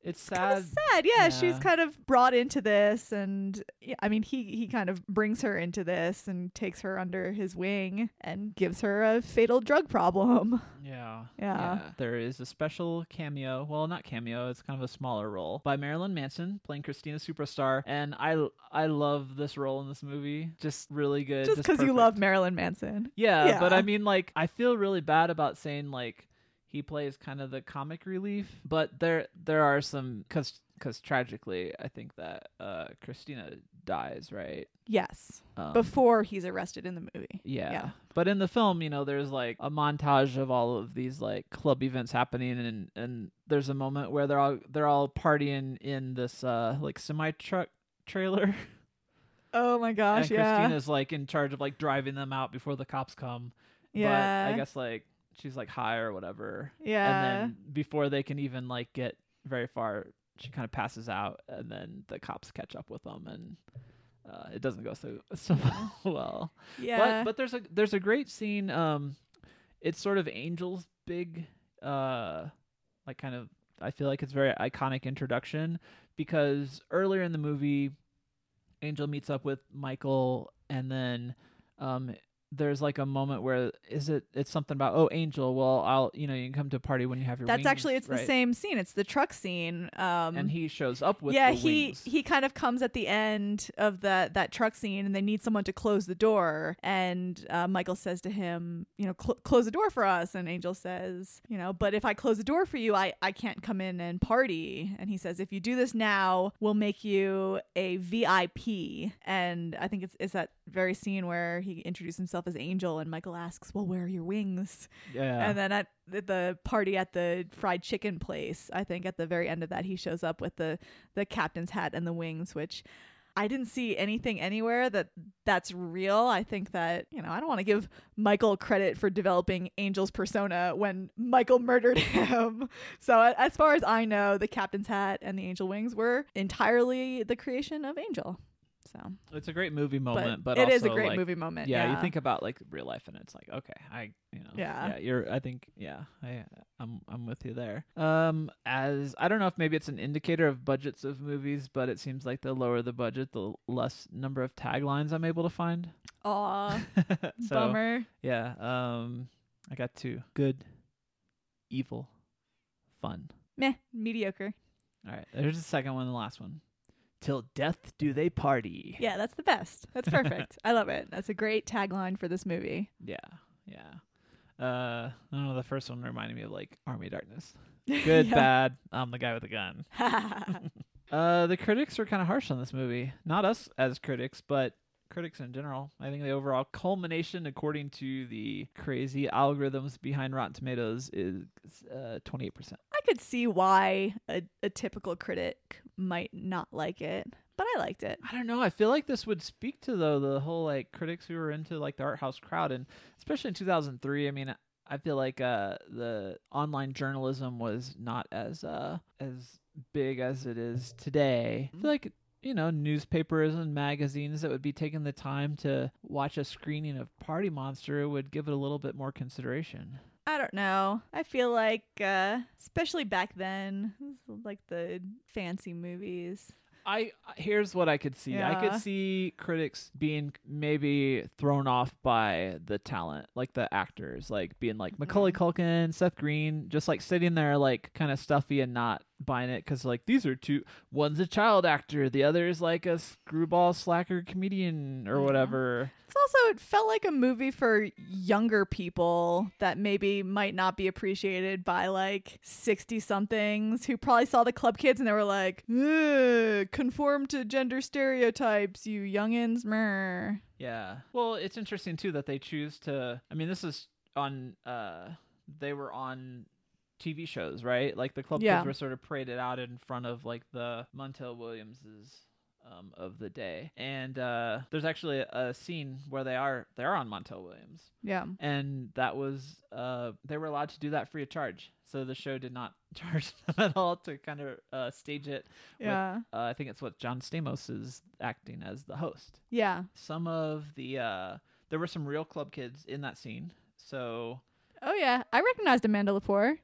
It's kind of sad. sad. Yeah, she's Yeah. kind of brought into this, and yeah, I mean, he kind of brings her into this and takes her under his wing and gives her a fatal drug problem. Yeah. Yeah. There is a special cameo. Well, not cameo. It's kind of a smaller role by Marilyn Manson playing Christina Superstar. And I love this role in this movie. Just really good. Just because you perfect. love Marilyn Manson. Yeah, but Yeah. I mean, like, I feel really bad about saying, like, he plays kind of the comic relief. But there are some, because tragically, I think that Christina dies, right? Yes. Um, Before he's arrested in the movie. Yeah. But in the film, there's like a montage of all of these like club events happening, and there's a moment where they're all partying in this like semi truck trailer. Oh my gosh, And yeah. Christina's like in charge of like driving them out before the cops come. Yeah. But I guess like she's like high or whatever. Yeah. And then before they can even like get very far, she kind of passes out, and then the cops catch up with them, and it doesn't go so well. Yeah. But there's a great scene. It's sort of Angel's big like kind of, I feel like it's very iconic introduction, because earlier in the movie Angel meets up with Michael, and then there's like a moment where it's something about, oh, Angel, well, you can come to a party when you have your That's wings, actually, it's the right? same scene. It's the truck scene. And he shows up with yeah, the wings. he kind of comes at the end of that truck scene, and they need someone to close the door. And Michael says to him, close the door for us. And Angel says, but if I close the door for you, I can't come in and party. And he says, if you do this now, we'll make you a VIP. And I think it's that very scene where he introduced himself as Angel, and Michael asks, well, where are your wings? Yeah. And then at the party at the fried chicken place, I think at the very end of that, he shows up with the captain's hat and the wings, which I didn't see anything anywhere that's real. I think that, I don't want to give Michael credit for developing Angel's persona when Michael murdered him. So as far as I know, the captain's hat and the angel wings were entirely the creation of Angel. So it's a great movie moment, but it also, is a great like, movie moment. Yeah, Yeah, you think about like real life, and it's like, okay, I'm with you there. As I don't know if maybe it's an indicator of budgets of movies, but it seems like the lower the budget, the less number of taglines I'm able to find. Aw, So, bummer. Yeah, I got two: good, evil, fun. Meh, mediocre. All right, there's the second one, and the last one. Till death do they party. Yeah, that's the best. That's perfect. I love it. That's a great tagline for this movie. Yeah. I don't know. The first one reminded me of like Army of Darkness. Good, Yeah. bad. I'm the guy with the gun. The critics were kind of harsh on this movie. Not us as critics, but critics in general. I think the overall culmination, according to the crazy algorithms behind Rotten Tomatoes, is 28%. I could see why a typical critic might not like it, but I liked it. I don't know. I feel like this would speak to the whole like critics who were into like the art house crowd, and especially in 2003. I mean, I feel like the online journalism was not as big as it is today. I feel like newspapers and magazines that would be taking the time to watch a screening of Party Monster would give it a little bit more consideration. I don't know. I feel like, especially back then, like the fancy movies. Here's what I could see. I Yeah. could see critics being maybe thrown off by the talent, like the actors, like being like Macaulay Culkin, Seth Green, just like sitting there like kind of stuffy and not buying it because like these are one's a child actor, the other is like a screwball slacker comedian or whatever. It's also, it felt like a movie for younger people that maybe might not be appreciated by like 60 somethings who probably saw the Club Kids and they were like, "Ugh, conform to gender stereotypes, you youngins." Meh. Yeah. Well, it's interesting too that they choose to. I mean, this is on. They were on TV shows, right? Like the Club Yeah. Kids were sort of paraded out in front of like the Montel Williamses of the day, and there's actually a scene where they are on Montel Williams, Yeah. and that was they were allowed to do that free of charge. So the show did not charge them at all to kind of stage it. Yeah. With, I think it's what John Stamos is acting as the host. Yeah. Some of the there were some real Club Kids in that scene. So Oh, yeah. I recognized Amanda Lepore. yeah,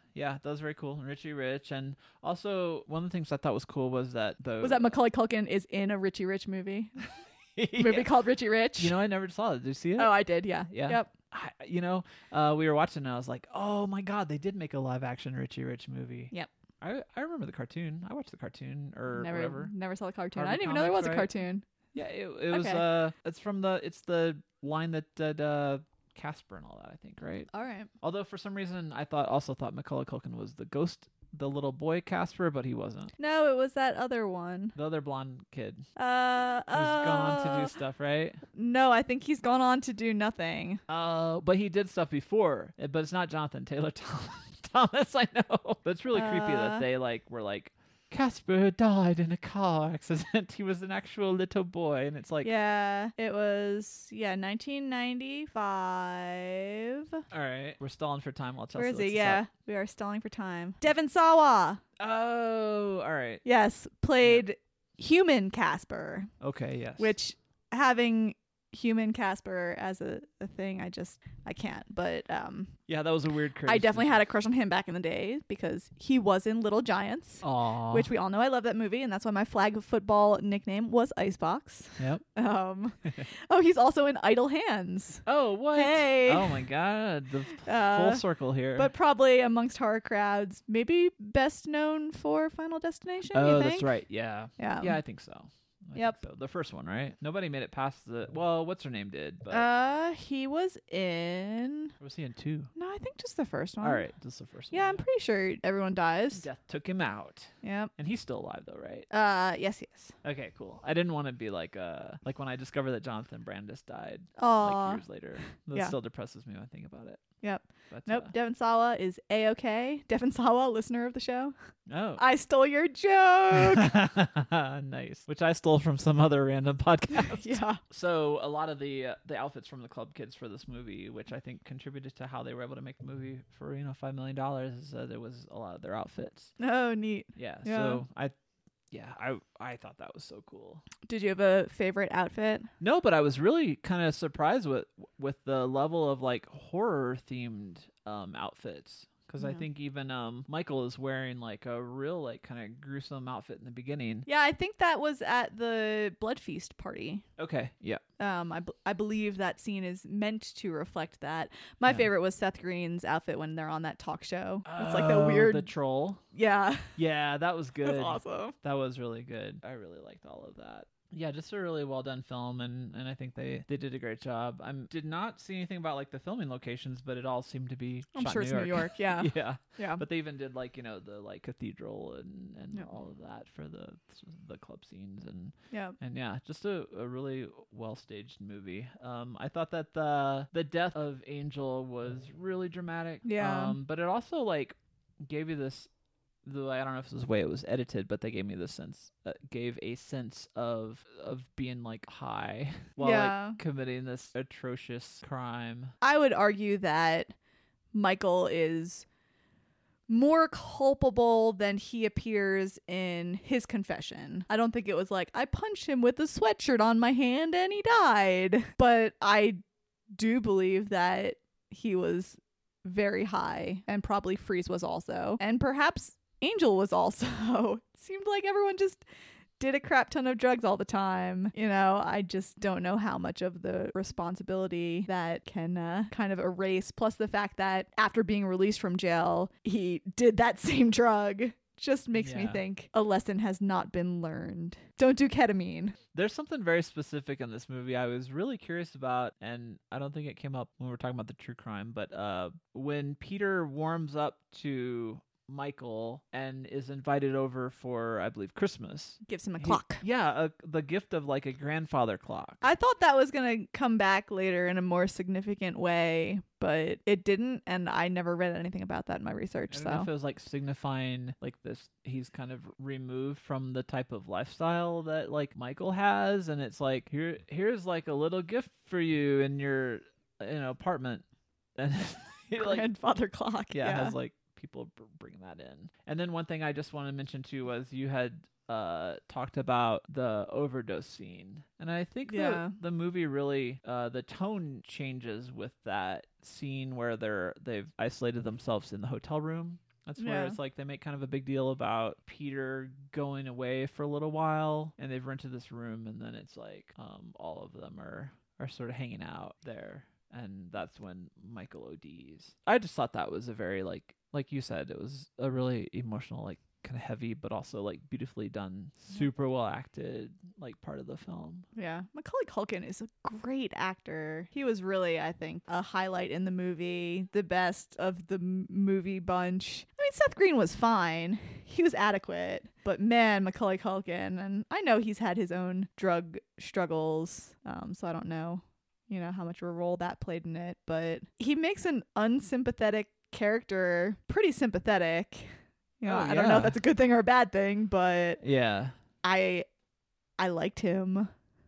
Yeah, that was very cool. And Richie Rich. And also, one of the things I thought was cool was that Macaulay Culkin is in a Richie Rich movie? Yeah. Movie called Richie Rich? You know, I never saw it. Did you see it? Oh, I did, yeah. Yeah. Yep. We were watching and I was like, oh my God, they did make a live action Richie Rich movie. Yep. I remember the cartoon. I watched the cartoon or whatever. Never saw the cartoon. Harvey I didn't even know there was Comics, a right? cartoon. Yeah, it was Okay. it's the line that did Casper and all that, I think, right? All right. Although for some reason I also thought Macaulay Culkin was the ghost, the little boy Casper, but he wasn't. No, it was that other one. The other blonde kid who's Who's gone to do stuff, right? No, I think he's gone on to do nothing. But he did stuff before. But it's not Jonathan Taylor Thomas, I know. But it's really creepy that they were like, Casper died in a car accident. He was an actual little boy, and it's like, Yeah, it was 1995. all right, we're stalling for time while Chelsea Where is looks he? this Yeah, up. we are stalling for time. Devon Sawa. Oh, all right. Yes, played human Casper, Okay, yes. which having human Casper as a thing, I can't. But yeah, that was a weird craze. I definitely had a crush on him back in the day because he was in Little Giants, Aww. which we all know I love that movie, and that's why my flag football nickname was Icebox. Yep. Oh, he's also in Idle Hands. Oh, what? Hey. Oh my God, the Uh, full circle here. But probably amongst horror crowds, maybe best known for Final Destination. oh, you think? that's right. Yeah. Yeah. Yeah, I think so. I Yep. think so. The first one, right? Nobody made it past what's her name did, but He was in. or was he in 2? No, I think just the first one. All right, just the first one. Yeah, I'm pretty sure everyone dies. Death took him out. Yep. And he's still alive though, right? Yes. Okay, cool. I didn't want to be like when I discovered that Jonathan Brandis died Aw. years later. That Yeah. still depresses me when I think about it. Yep. But, Nope. Devon Sawa is A-okay. Devon Sawa, listener of the show. Oh. I stole your joke. Nice. Which I stole from some other random podcast. Yeah. So a lot of the outfits from the club kids for this movie, which I think contributed to how they were able to make the movie for $5 million, is there was a lot of their outfits. Oh, neat. Yeah. Yeah. So I thought that was so cool. Did you have a favorite outfit? No, but I was really kind of surprised with the level of like horror themed outfits. Because I Yeah. think even Michael is wearing like a real like kind of gruesome outfit in the beginning. Yeah, I think that was at the Blood Feast party. Okay, yeah. I believe that scene is meant to reflect that. My Yeah. favorite was Seth Green's outfit when they're on that talk show. It's like the weird. the troll. Yeah, Yeah, that was good. that's awesome. That was really good. I really liked all of that. Yeah, just a really well done film, and I think they did a great job. I did not see anything about like the filming locations, but it all seemed to be. I'm shot sure in it's New York. Yeah, yeah. yeah. But they even did like the like cathedral and Yeah. all of that for the club scenes and Yeah. yeah, just a really well staged movie. I thought that the death of Angel was really dramatic. Yeah. But it also like gave you this. I don't know if this is the way it was edited, but they gave me this sense, gave a sense of being like high while Yeah. like committing this atrocious crime. I would argue that Michael is more culpable than he appears in his confession. I don't think it was like, I punched him with a sweatshirt on my hand and he died. But I do believe that he was very high, and probably Freeze was also. And perhaps Angel was also. It seemed like everyone just did a crap ton of drugs all the time. I just don't know how much of the responsibility that can kind of erase. Plus the fact that after being released from jail, he did that same drug. Just makes me Yeah. think a lesson has not been learned. Don't do ketamine. There's something very specific in this movie I was really curious about, and I don't think it came up when we were talking about the true crime, but when Peter warms up to Michael and is invited over for, I believe, Christmas. Gives him a clock. The gift of like a grandfather clock. I thought that was going to come back later in a more significant way, but it didn't, and I never read anything about that in my research. I don't know if it was like signifying like this, he's kind of removed from the type of lifestyle that like Michael has, and it's like here's like a little gift for you in your apartment, and like, grandfather clock. yeah, has like people bring that in. And then one thing I just want to mention too was you had talked about the overdose scene, and I think the movie really the tone changes with that scene where they've isolated themselves in the hotel room That's where Yeah. it's like they make kind of a big deal about Peter going away for a little while, and they've rented this room, and then it's like all of them are sort of hanging out there, and that's when Michael ODs. I just thought that was a very like you said, it was a really emotional, like kind of heavy, but also like beautifully done, super well acted, like part of the film. Yeah. Macaulay Culkin is a great actor. He was really, I think, a highlight in the movie, the best of the movie bunch. I mean, Seth Green was fine. He was adequate. But man, Macaulay Culkin, and I know he's had his own drug struggles, so I don't know, how much of a role that played in it, but he makes an unsympathetic character pretty sympathetic. I don't know if that's a good thing or a bad thing, but Yeah, I liked him.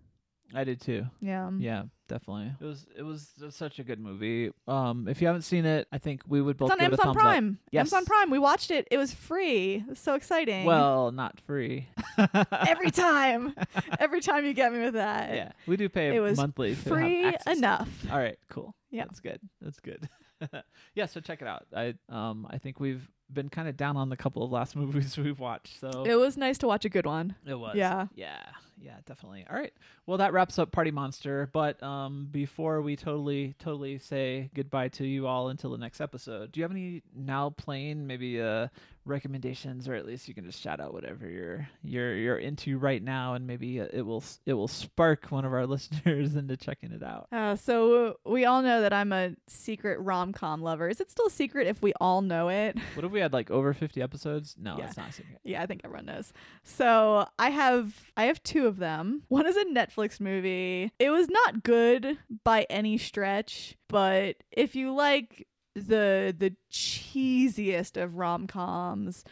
I did too. Yeah. Yeah, definitely. It was such a good movie. If you haven't seen it, I think we would both It's on give it a Amazon thumbs Prime. up. Yes. Amazon Prime. We watched it. It was free. It was so exciting. Well, not free. every time you get me with that. Yeah, we do pay It was monthly to have free access. enough. All right, cool. Yeah. That's good. Yeah, so check it out. I think we've been kind of down on the couple of last movies we've watched, so It was nice to watch a good one. it was. Yeah. Yeah, definitely. All right. Well, that wraps up Party Monster, but before we totally say goodbye to you all until the next episode, do you have any now playing maybe recommendations, or at least you can just shout out whatever you're into right now, and maybe it will spark one of our listeners into checking it out. So we all know that I'm a secret rom-com lover. Is it still a secret if we all know it? What if we had like over 50 episodes? No, Yeah. it's not a secret. Yeah, I think everyone knows. So I have two of them. One is a Netflix movie. It was not good by any stretch, but if you like the cheesiest of rom-coms,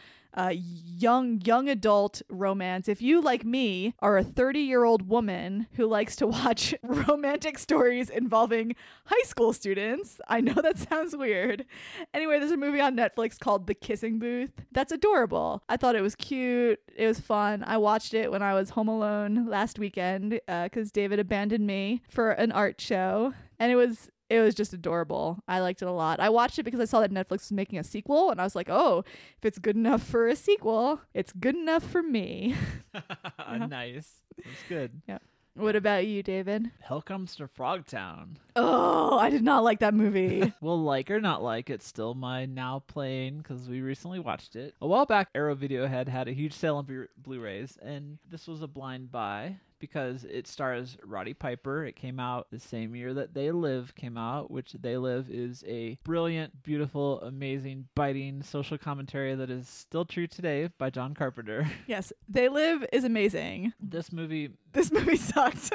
young adult romance, if you, like me, are a 30-year-old woman who likes to watch romantic stories involving high school students, I know that sounds weird. Anyway, there's a movie on Netflix called The Kissing Booth that's adorable. I thought it was cute. It was fun. I watched it when I was home alone last weekend because David abandoned me for an art show, and it was just adorable. I liked it a lot. I watched it because I saw that Netflix was making a sequel, and I was like, oh, if it's good enough for a sequel, it's good enough for me. Nice. That's good. Yeah. What about you, David? Hell Comes to Frogtown. Oh, I did not like that movie. Well, like or not like, it's still my now playing because we recently watched it. A while back, Arrow Video had a huge sale on Blu-rays, and this was a blind buy because it stars Roddy Piper. It came out the same year that They Live came out, which They Live is a brilliant, beautiful, amazing, biting social commentary that is still true today by John Carpenter. Yes, They Live is amazing. This movie sucked.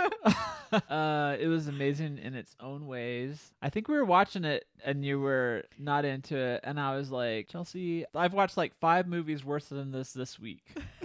it was amazing in its own ways. I think we were watching it and you were not into it, and I was like, Chelsea, I've watched like 5 movies worse than this week.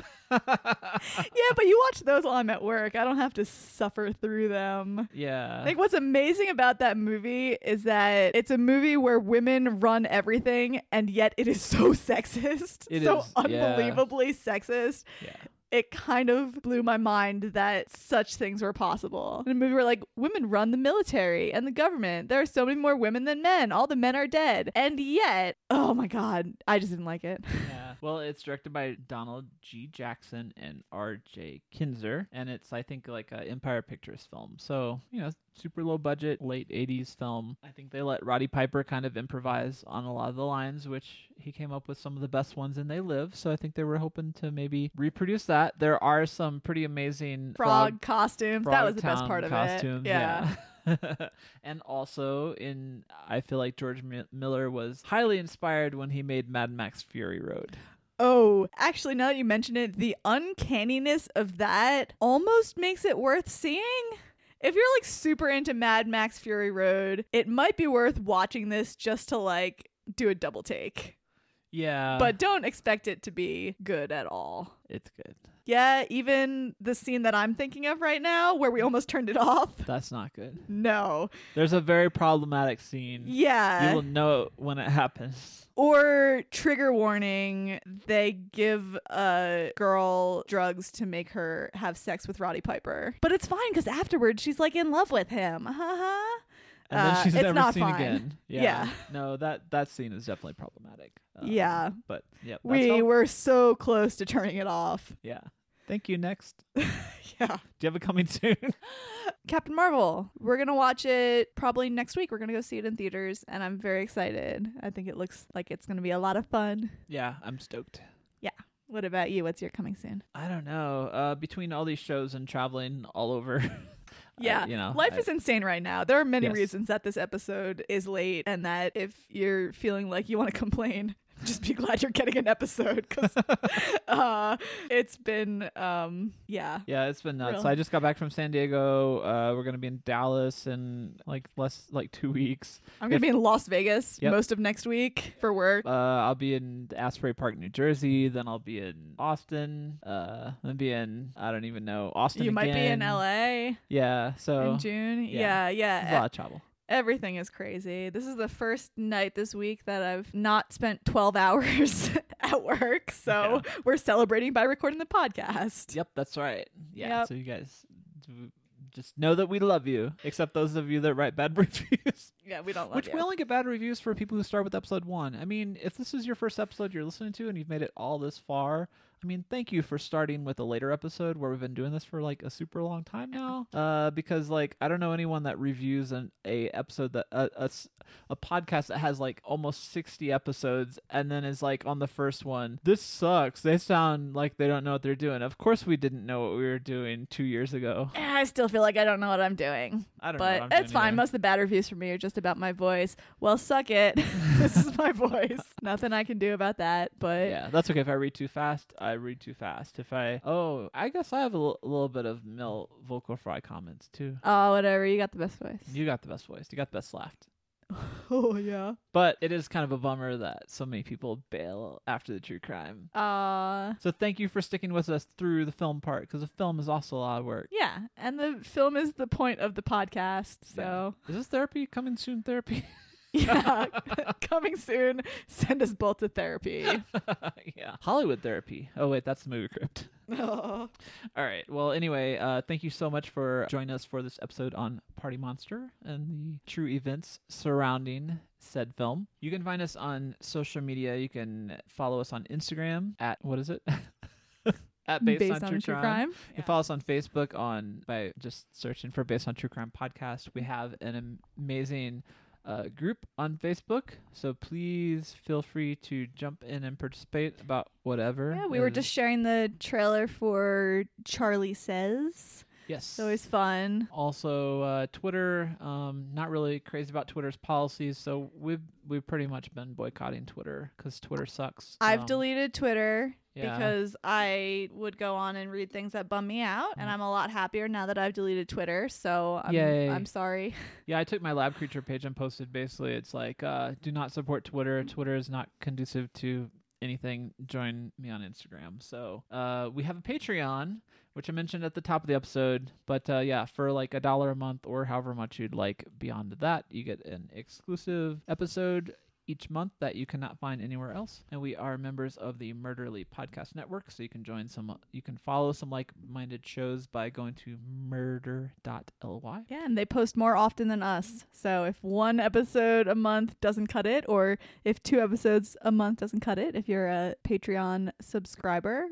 Yeah, but you watch those while I'm at work. I don't have to suffer through them. Yeah. I think what's amazing about that movie is that it's a movie where women run everything, and yet it is so sexist. It so is, yeah. unbelievably sexist. Yeah. It kind of blew my mind that such things were possible. In a movie where, like, women run the military and the government. There are so many more women than men. All the men are dead. And yet, oh my God, I just didn't like it. Yeah. Well, it's directed by Donald G. Jackson and R.J. Kinzer, and it's, I think, like an Empire Pictures film. So, super low budget, late 80s film. I think they let Roddy Piper kind of improvise on a lot of the lines, which he came up with some of the best ones in They Live. So I think they were hoping to maybe reproduce that. There are some pretty amazing Frog costumes. That was the best Frogtown part of costumes, it. Yeah. And also I feel like George Miller was highly inspired when he made Mad Max Fury Road. Oh, actually, now that you mention it, the uncanniness of that almost makes it worth seeing. If you're like super into Mad Max Fury Road, it might be worth watching this just to like do a double take. Yeah. But don't expect it to be good at all. It's good. Yeah, even the scene that I'm thinking of right now where we almost turned it off. That's not good. No. There's a very problematic scene. Yeah. You will know it when it happens. Or trigger warning, they give a girl drugs to make her have sex with Roddy Piper. But it's fine because afterwards she's like in love with him. And then she's it's never not seen fine. again. Yeah. No, that scene is definitely problematic. Yeah. But yeah, We were so close to turning it off. Yeah. Thank you. Next. Yeah. Do you have it coming soon? Captain Marvel. We're going to watch it probably next week. We're going to go see it in theaters, and I'm very excited. I think it looks like it's going to be a lot of fun. Yeah, I'm stoked. Yeah. What about you? What's your coming soon? I don't know. Between all these shows and traveling all over. Yeah. Life is insane right now. There are many Yes. reasons that this episode is late, and that if you're feeling like you want to complain, just be glad you're getting an episode, because it's been, yeah. Yeah, it's been nuts. Real. So I just got back from San Diego. We're gonna be in Dallas in like 2 weeks. I'm going to be in Las Vegas Yep. most of next week for work. I'll be in Asbury Park, New Jersey. Then I'll be in Austin. Then be in I don't even know Austin. You might be in again. LA Yeah. So in June. yeah. Yeah. it's a lot of travel. Everything is crazy. This is the first night this week that I've not spent 12 hours at work. So we're celebrating by recording the podcast. Yep, that's right. Yeah. Yep. So you guys just know that we love you, except those of you that write bad reviews. Yeah, we don't love Which you. we only get bad reviews for people who start with episode 1. I mean, if this is your first episode you're listening to and you've made it all this far, I mean, thank you for starting with a later episode where we've been doing this for like a super long time now. Because like I don't know anyone that reviews a episode that a podcast that has like almost 60 episodes and then is like on the first one, this sucks. They sound like they don't know what they're doing. Of course we didn't know what we were doing 2 years ago. I still feel like I don't know what I'm doing. I don't know what But I'm doing it's fine. either. Most of the bad reviews for me are just about my voice. Well, suck it. This is my voice. Nothing I can do about that. But Yeah, that's okay. If I read too fast, I read too fast. If I guess I have a little bit of male vocal fry comments too. oh, whatever. You got the best voice. You got the best voice. You got the best laugh. Oh, yeah. But it is kind of a bummer that so many people bail after the true crime. So thank you for sticking with us through the film part, because the film is also a lot of work. Yeah. And the film is the point of the podcast. So, Is this therapy? Coming soon therapy? yeah. Coming soon. Send us both to therapy. Yeah. Hollywood therapy. Oh, wait, that's the movie crypt. Oh. All right. Well, anyway, thank you so much for joining us for this episode on Party Monster and the true events surrounding said film. You can find us on social media. You can follow us on Instagram at, what is it? At Based on True Crime. You can follow us on Facebook by just searching for Based on True Crime Podcast. We have an amazing group on Facebook, so please feel free to jump in and participate about whatever. Yeah, we were just sharing the trailer for Charlie Says. Yes. It's always fun. Also, Twitter. Not really crazy about Twitter's policies, so we've pretty much been boycotting Twitter because Twitter sucks. I've deleted Twitter yeah. because I would go on and read things that bum me out, and I'm a lot happier now that I've deleted Twitter. So Yay. I'm sorry. Yeah, I took my Lab Creature page and posted basically it's like, do not support Twitter. Twitter is not conducive to anything. Join me on Instagram. So we have a Patreon, which I mentioned at the top of the episode. But yeah, for like $1 a month or however much you'd like beyond that, you get an exclusive episode each month that you cannot find anywhere else. And we are members of the Murderly Podcast Network, so you can follow some like-minded shows by going to murder.ly. Yeah, and they post more often than us. So if one episode a month doesn't cut it, or if 2 episodes a month doesn't cut it, if you're a Patreon subscriber,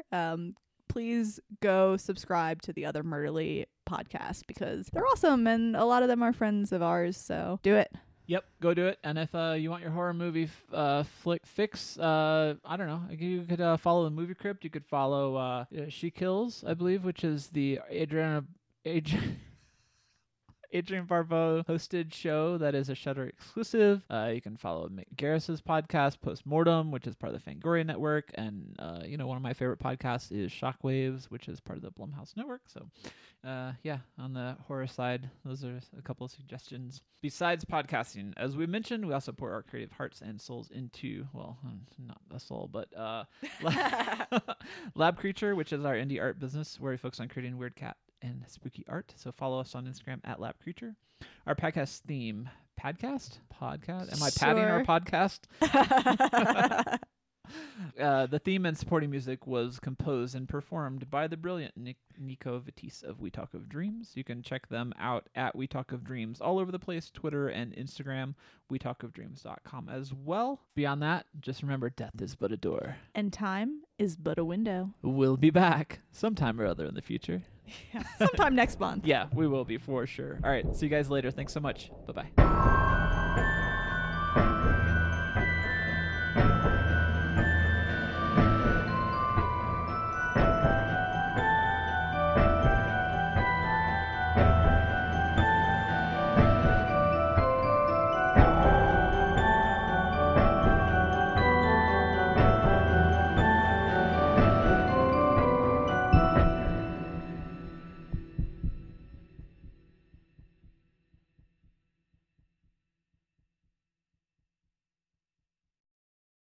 please go subscribe to the other Murderly podcasts because they're awesome and a lot of them are friends of ours. So do it. Yep, go do it. And if you want your horror movie flick fix, I don't know, you could follow the Movie Crypt. You could follow She Kills, I believe, which is the Adrian Barbeau hosted show that is a Shudder exclusive. You can follow Mick Garris's podcast, Postmortem, which is part of the Fangoria Network. And, one of my favorite podcasts is Shockwaves, which is part of the Blumhouse Network. So, yeah, on the horror side, those are a couple of suggestions. Besides podcasting, as we mentioned, we also pour our creative hearts and souls into, well, not a soul, but Lab Creature, which is our indie art business where we focus on creating weird cat and spooky art. So follow us on Instagram at Lab Creature. Our podcast theme, podcast? Am I padding our podcast? The theme and supporting music was composed and performed by the brilliant Nico Vitisse of We Talk of Dreams. You can check them out at We Talk of Dreams all over the place, Twitter and Instagram, wetalkofdreams.com as well. Beyond that, just remember, death is but a door. And time is but a window. We'll be back sometime or other in the future. Yeah, sometime next month. Yeah, we will be for sure. All right, see you guys later. Thanks so much. Bye-bye.